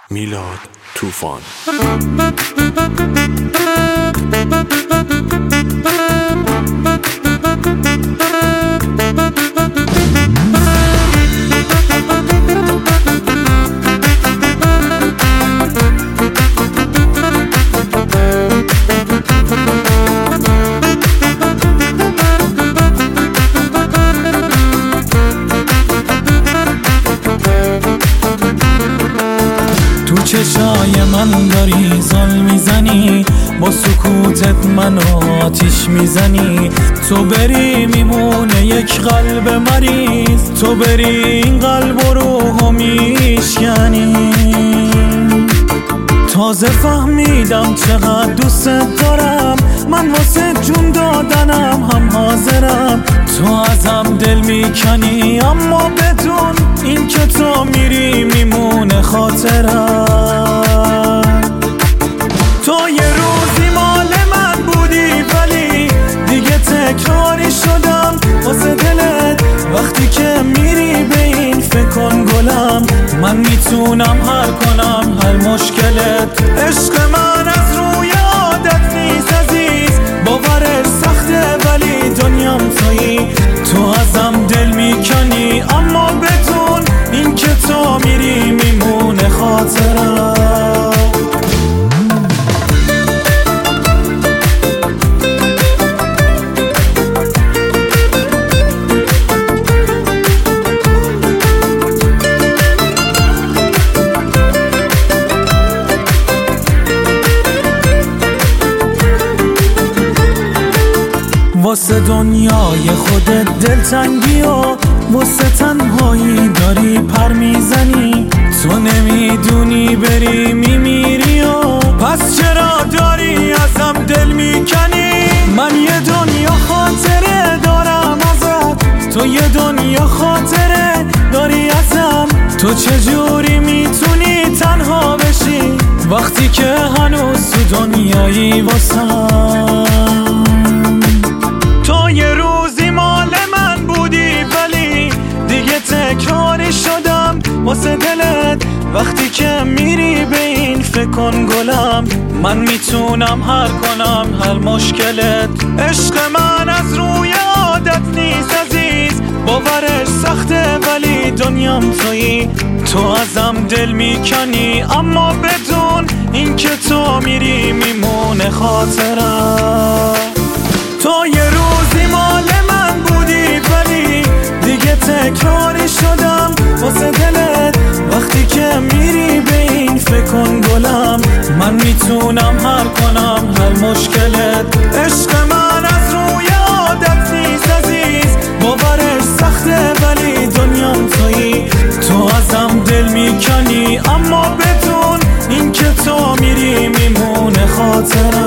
میلاد طوفان. تو چشای من داری زل میزنی، با سکوتت منو آتیش میزنی. تو بری میمونه یک قلب مریض، تو بری این قلب و روحو میشکنی. تازه فهمیدم چقدر دوست دارم، من واسه جون دادنم هم حاضرم. تو ازم دل میکنی اما بدون این که تو میری میمونه خاطرم. تو یه روزی مال من بودی ولی دیگه تکراری شدم واسه دلت. وقتی که میری به این فکر کن گلم، من میتونم حل کنم هر مشکلت. عشق من از روی عادت نیست عزیز، باورش سخته ولی دنیام تویی. تو ازم دل میکنی اما بدون این که تو میری میمونه خاطرم. واسه دنیای خودت دلتنگی و واسه تنهایی داری پر میزنی. تو نمیدونی بری میمیری و پس چرا داری ازم دل میکنی؟ من یه دنیا خاطره دارم ازت، تو یه دنیا خاطره داری ازم. تو چجوری میتونی تنها بشی وقتی که هنوز تو دنیایی واسم؟ تو یه روزی مال من بودی ولی دیگه تکراری شدم واسه دلت. وقتی که میری به این فکر کن گلم، من میتونم حل کنم هر مشکلت. عشق من از روی عادت نیست عزیز، باورش سخته ولی دنیام تویی. تو ازم دل میکنی اما بدون این که تو میری میمونه خاطرم. تو یه روزی مال من بودی ولی دیگه تکراری شدم واسه دلت. وقتی که میری به این فکر کن گلم، من میتونم حل کنم هر مشکلت. عشق من از روی عادت نیست عزیز، باورش سخته ولی دنیام تویی. تو ازم دل میکنی اما بدون این که تو میری میمونه خاطرم.